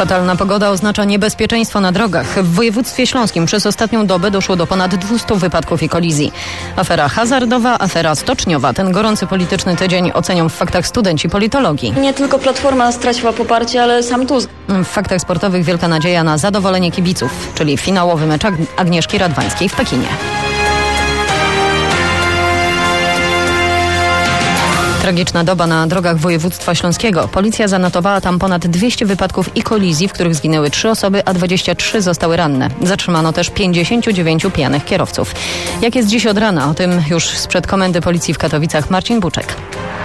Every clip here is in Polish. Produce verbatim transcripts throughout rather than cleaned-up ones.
Fatalna pogoda oznacza niebezpieczeństwo na drogach. W województwie śląskim przez ostatnią dobę doszło do ponad dwieście wypadków i kolizji. Afera hazardowa, afera stoczniowa. Ten gorący polityczny tydzień ocenią w faktach studenci politologii. Nie tylko Platforma straciła poparcie, ale sam Tusk. W faktach sportowych wielka nadzieja na zadowolenie kibiców, czyli finałowy mecz Agnieszki Radwańskiej w Pekinie. Tragiczna doba na drogach województwa śląskiego. Policja zanotowała tam ponad dwieście wypadków i kolizji, w których zginęły trzy osoby, a dwadzieścia trzy zostały ranne. Zatrzymano też pięćdziesięciu dziewięciu pijanych kierowców. Jak jest dziś od rana? O tym już sprzed Komendy Policji w Katowicach Marcin Buczek.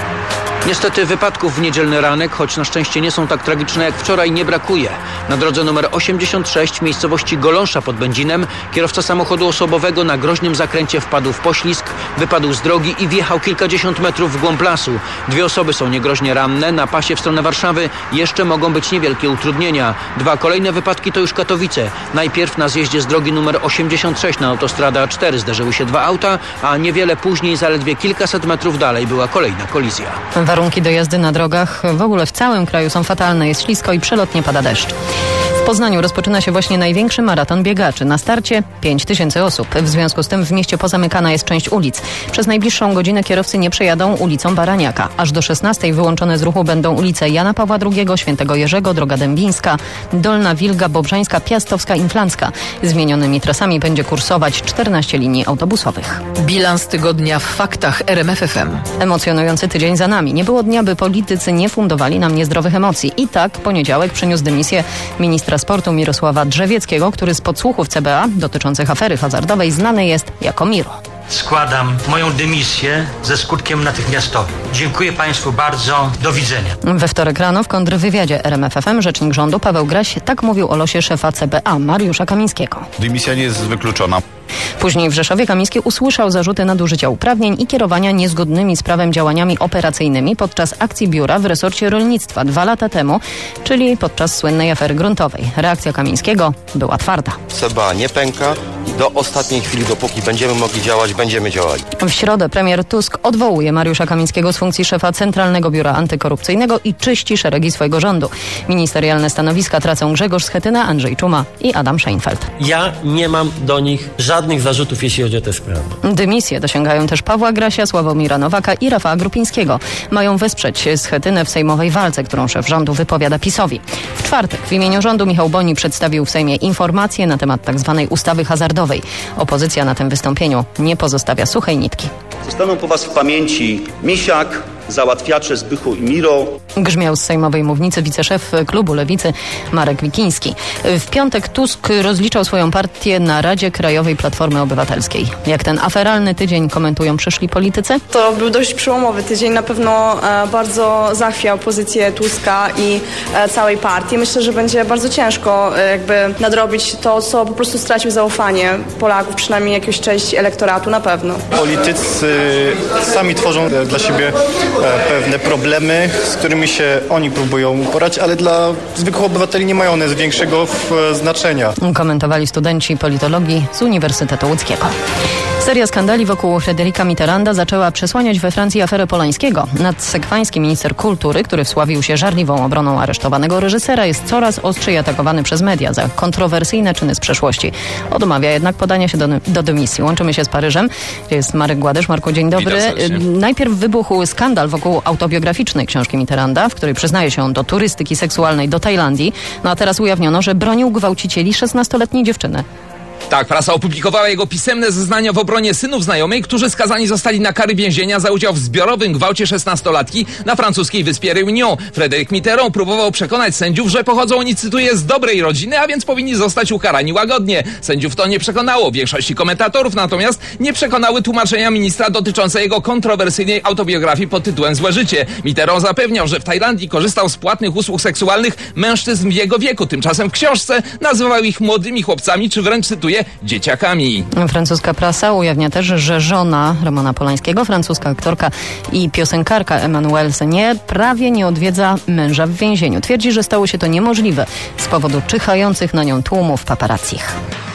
Niestety wypadków w niedzielny ranek, choć na szczęście nie są tak tragiczne jak wczoraj, nie brakuje. Na drodze numer osiemdziesiąt sześć w miejscowości Goląsza pod Będzinem kierowca samochodu osobowego na groźnym zakręcie wpadł w poślizg, wypadł z drogi i wjechał kilkadziesiąt metrów w głąb lasu. Dwie osoby są niegroźnie ranne. Na pasie w stronę Warszawy jeszcze mogą być niewielkie utrudnienia. Dwa kolejne wypadki to już Katowice. Najpierw na zjeździe z drogi numer osiemdziesiąt sześć na autostradę A cztery zderzyły się dwa auta, a niewiele później, zaledwie kilkaset metrów dalej, była kolejna kolizja. Warunki do jazdy na drogach w ogóle w całym kraju są fatalne. Jest ślisko i przelotnie pada deszcz. W Poznaniu rozpoczyna się właśnie największy maraton biegaczy. Na starcie pięć tysięcy osób. W związku z tym w mieście pozamykana jest część ulic. Przez najbliższą godzinę kierowcy nie przejadą ulicą Baraniaka. Aż do szesnastej wyłączone z ruchu będą ulice Jana Pawła drugiego, Świętego Jerzego, Droga Dębińska, Dolna Wilga, Bobrzańska, Piastowska, Inflancka. Zmienionymi trasami będzie kursować czternaście linii autobusowych. Bilans tygodnia w faktach R M F F M. Emocjonujący tydzień za nami. Nie było dnia, by politycy nie fundowali nam niezdrowych emocji. I tak poniedziałek przyniósł dymisję ministra sportu Mirosława Drzewieckiego, który z podsłuchów C B A dotyczących afery hazardowej znany jest jako Miro. Składam moją dymisję ze skutkiem natychmiastowym. Dziękuję Państwu bardzo. Do widzenia. We wtorek rano w kontrwywiadzie R M F F M rzecznik rządu Paweł Graś tak mówił o losie szefa C B A Mariusza Kamińskiego. Dymisja nie jest wykluczona. Później w Rzeszowie Kamiński usłyszał zarzuty nadużycia uprawnień i kierowania niezgodnymi z prawem działaniami operacyjnymi podczas akcji biura w resorcie rolnictwa dwa lata temu, czyli podczas słynnej afery gruntowej. Reakcja Kamińskiego była twarda. C B A nie pęka i do ostatniej chwili, dopóki będziemy mogli działać, będziemy działali. W środę premier Tusk odwołuje Mariusza Kamińskiego z funkcji szefa Centralnego Biura Antykorupcyjnego i czyści szeregi swojego rządu. Ministerialne stanowiska tracą Grzegorz Schetyna, Andrzej Czuma i Adam Szejnfeld. Ja nie mam do nich żadnych zarzutów, jeśli chodzi o tę sprawę. Dymisje dosięgają też Pawła Grasia, Sławomira Nowaka i Rafała Grupińskiego. Mają wesprzeć Schetynę w sejmowej walce, którą szef rządu wypowiada PiS-owi. W czwartek w imieniu rządu Michał Boni przedstawił w Sejmie informacje na temat tzw. ustawy hazardowej. Opozycja na tym wystąpieniu nie pozostawia suchej nitki. Zostaną po was w pamięci Misiak, załatwiacze Zbychu i Miro. Grzmiał z sejmowej mównicy wiceszef klubu Lewicy Marek Wikiński. W piątek Tusk rozliczał swoją partię na Radzie Krajowej Platformy Obywatelskiej. Jak ten aferalny tydzień komentują przyszli politycy? To był dość przełomowy tydzień. Na pewno e, bardzo zachwiał pozycję Tuska i e, całej partii. Myślę, że będzie bardzo ciężko e, jakby nadrobić to, co po prostu stracił zaufanie Polaków, przynajmniej jakąś część elektoratu na pewno. Politycy sami tworzą dla siebie pewne problemy, z którymi się oni próbują uporać, ale dla zwykłych obywateli nie mają one większego znaczenia. Komentowali studenci politologii z Uniwersytetu Łódzkiego. Seria skandali wokół Fryderyka Mitterranda zaczęła przesłaniać we Francji aferę Polańskiego. Nadsekwański minister kultury, który wsławił się żarliwą obroną aresztowanego reżysera, jest coraz ostrzej atakowany przez media za kontrowersyjne czyny z przeszłości. Odmawia jednak podania się do, do dymisji. Łączymy się z Paryżem, gdzie jest Marek Gładysz. Marku, dzień dobry. Najpierw wybuchł skandal wokół autobiograficznej książki Mitterranda, w której przyznaje się on do turystyki seksualnej do Tajlandii. No a teraz ujawniono, że bronił gwałcicieli szesnastoletniej dziewczyny. Tak, prasa opublikowała jego pisemne zeznania w obronie synów znajomej, którzy skazani zostali na kary więzienia za udział w zbiorowym gwałcie szesnastolatki na francuskiej wyspie Réunion. Frédéric Mitterrand próbował przekonać sędziów, że pochodzą oni, cytuję, z dobrej rodziny, a więc powinni zostać ukarani łagodnie. Sędziów to nie przekonało. Większości komentatorów natomiast nie przekonały tłumaczenia ministra dotyczące jego kontrowersyjnej autobiografii pod tytułem Złe życie. Mitterrand zapewniał, że w Tajlandii korzystał z płatnych usług seksualnych mężczyzn w jego wieku. Tymczasem w książce nazywał ich młodymi chłopcami, czy wręcz, cytuję, dzieciakami. Francuska prasa ujawnia też, że żona Romana Polańskiego, francuska aktorka i piosenkarka Emmanuelle Seigner, prawie nie odwiedza męża w więzieniu. Twierdzi, że stało się to niemożliwe z powodu czyhających na nią tłumów paparazzich.